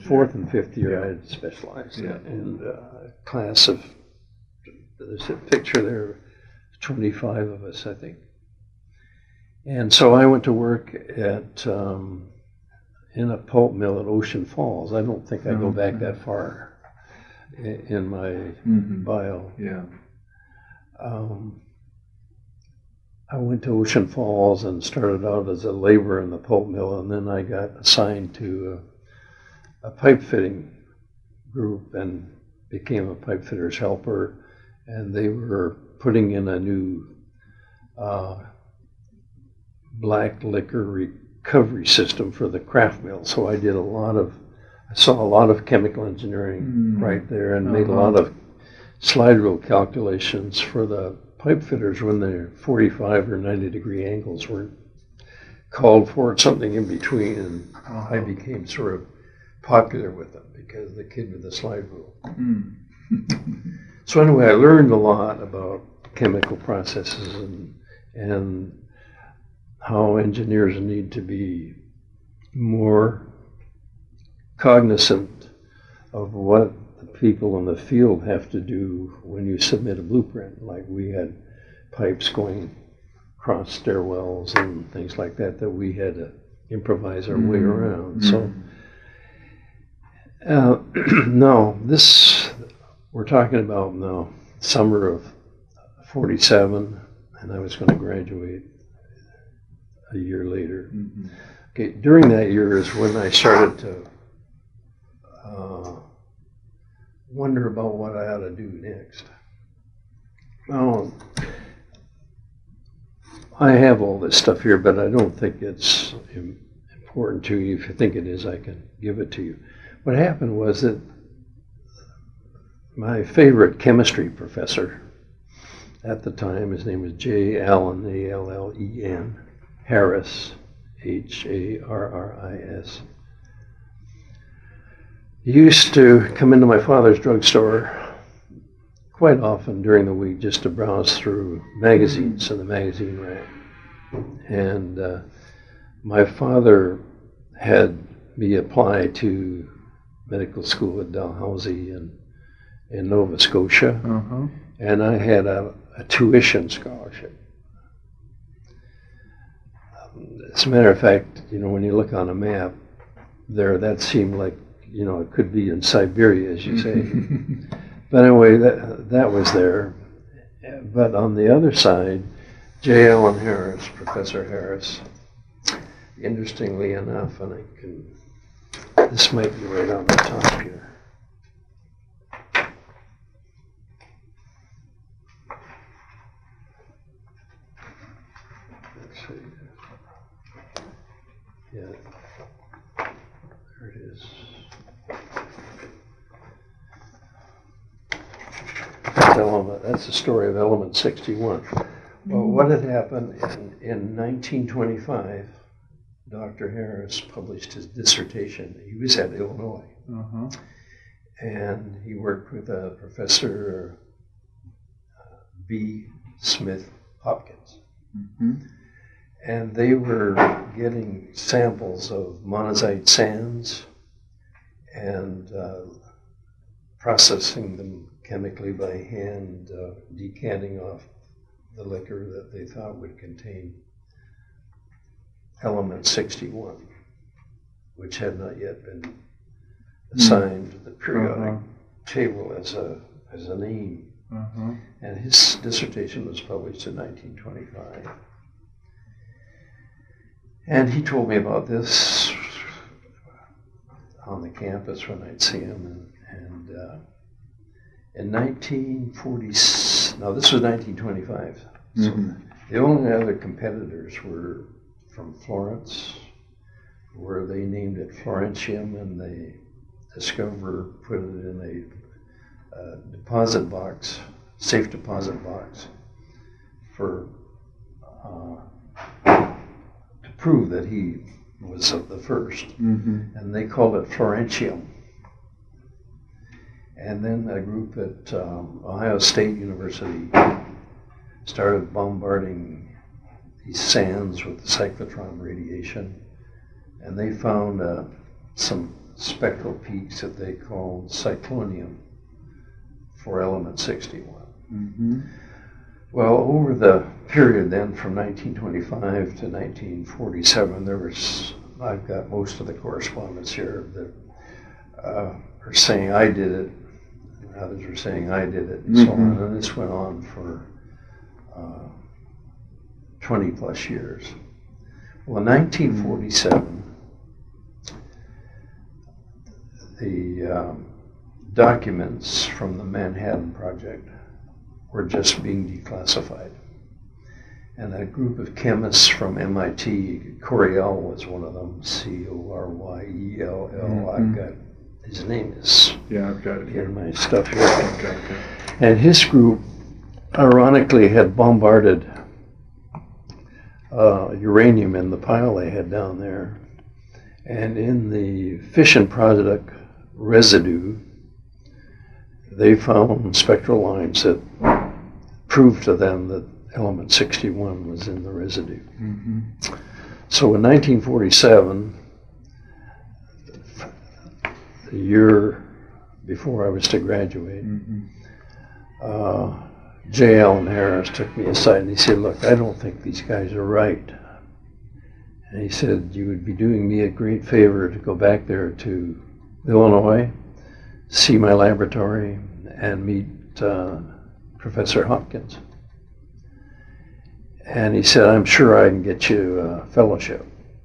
fourth and fifth year, I had specialized in a class of, there's a picture there, 25 of us, I think. And so I went to work at in a pulp mill at Ocean Falls. I don't think I go back that far in my bio. Yeah. I went to Ocean Falls and started out as a laborer in the pulp mill, and then I got assigned to a pipe fitting group and became a pipe fitter's helper. And they were putting in a new black liquor recovery system for the craft mill. So I saw a lot of chemical engineering right there, and made a lot of slide rule calculations for the pipe fitters when their 45 or 90 degree angles weren't called for, something in between, and I became sort of popular with them because the kid with the slide rule. So anyway, I learned a lot about chemical processes and how engineers need to be more cognizant of what the people in the field have to do when you submit a blueprint. Like we had pipes going across stairwells and things like that we had to improvise our way around. So no, this we're talking about now, summer of 47, and I was going to graduate a year later. Okay, during that year is when I started to wonder about what I ought to do next. Now, I have all this stuff here, but I don't think it's important to you. If you think it is, I can give it to you. What happened was that my favorite chemistry professor at the time, his name was J. Allen, A-L-L-E-N, Harris, H-A-R-R-I-S. He used to come into my father's drugstore quite often during the week just to browse through magazines in the magazine rack. And my father had me apply to medical school at Dalhousie in Nova Scotia, and I had a tuition scholarship. As a matter of fact, when you look on a map there, that seemed like, it could be in Siberia, as you say. But anyway, that was there. But on the other side, J. Allen Harris, Professor Harris, interestingly enough, and this might be right on the top here. Let's see. Yeah, there it is. That's the story of element 61. Well, what had happened in 1925, Dr. Harris published his dissertation. He was at Illinois. And he worked with a Professor B. Smith Hopkins. And they were getting samples of monazite sands and processing them chemically by hand, decanting off the liquor that they thought would contain element 61, which had not yet been assigned to the periodic table as a name. And his dissertation was published in 1925. And he told me about this on the campus when I'd see him. And in 1940, now this was 1925, so the only other competitors were from Florence, where they named it Florentium, and the discoverer put it in a deposit box, safe deposit box, for to prove that he was the first, and they called it Florentium. And then a group at Ohio State University started bombarding these sands with cyclotron radiation, and they found some spectral peaks that they called cyclonium for element 61. Mm-hmm. Well, over the period then from 1925 to 1947, I've got most of the correspondence here that are saying I did it, and others are saying I did it, and so on. And this went on for 20 plus years. Well, in 1947, the documents from the Manhattan Project were just being declassified. And a group of chemists from MIT, Coriell was one of them, Coryell. I've got, his name is I've got it here. in my stuff here. Okay. And his group, ironically, had bombarded uranium in the pile they had down there. And in the fission product residue, they found spectral lines that proved to them that element 61 was in the residue. Mm-hmm. So in 1947, the year before I was to graduate, J. Allen Harris took me aside and he said, look, I don't think these guys are right. And he said, you would be doing me a great favor to go back there to Illinois, see my laboratory, and meet Professor Hopkins. And he said, I'm sure I can get you a fellowship.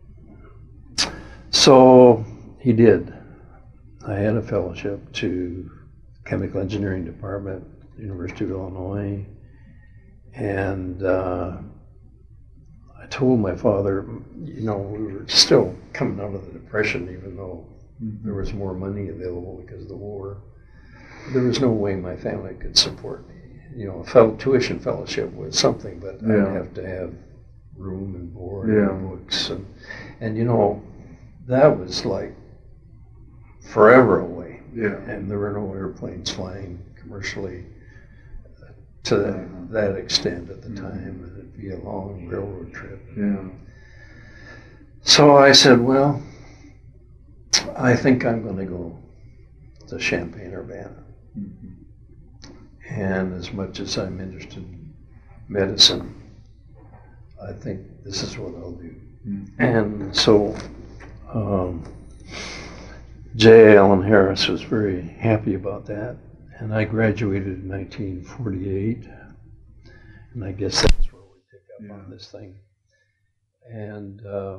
So he did. I had a fellowship to Chemical Engineering Department, University of Illinois, and I told my father, we were still coming out of the Depression, even though there was more money available because of the war. There was no way my family could support me. A tuition fellowship was something, but I'd have to have room and board and books, and that was like forever away. Yeah. And there were no airplanes flying commercially to that extent at the time, and it'd be a long railroad trip. Yeah. So I said, well, I think I'm going to go to Champaign-Urbana. Mm-hmm. And as much as I'm interested in medicine, I think this is what I'll do. Mm-hmm. And so J. Allen Harris was very happy about that. And I graduated in 1948. And I guess that's where we pick up on this thing. And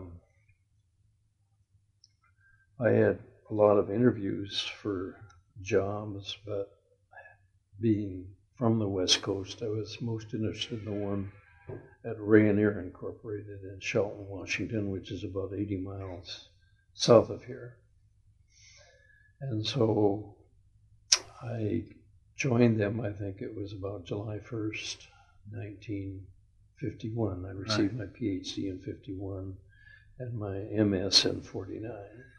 I had a lot of interviews for jobs, but being from the West Coast, I was most interested in the one at Rayonier Incorporated in Shelton, Washington, which is about 80 miles south of here. And so I joined them, I think it was about July 1st, 1951. I received my PhD in 51 and my MS in 49.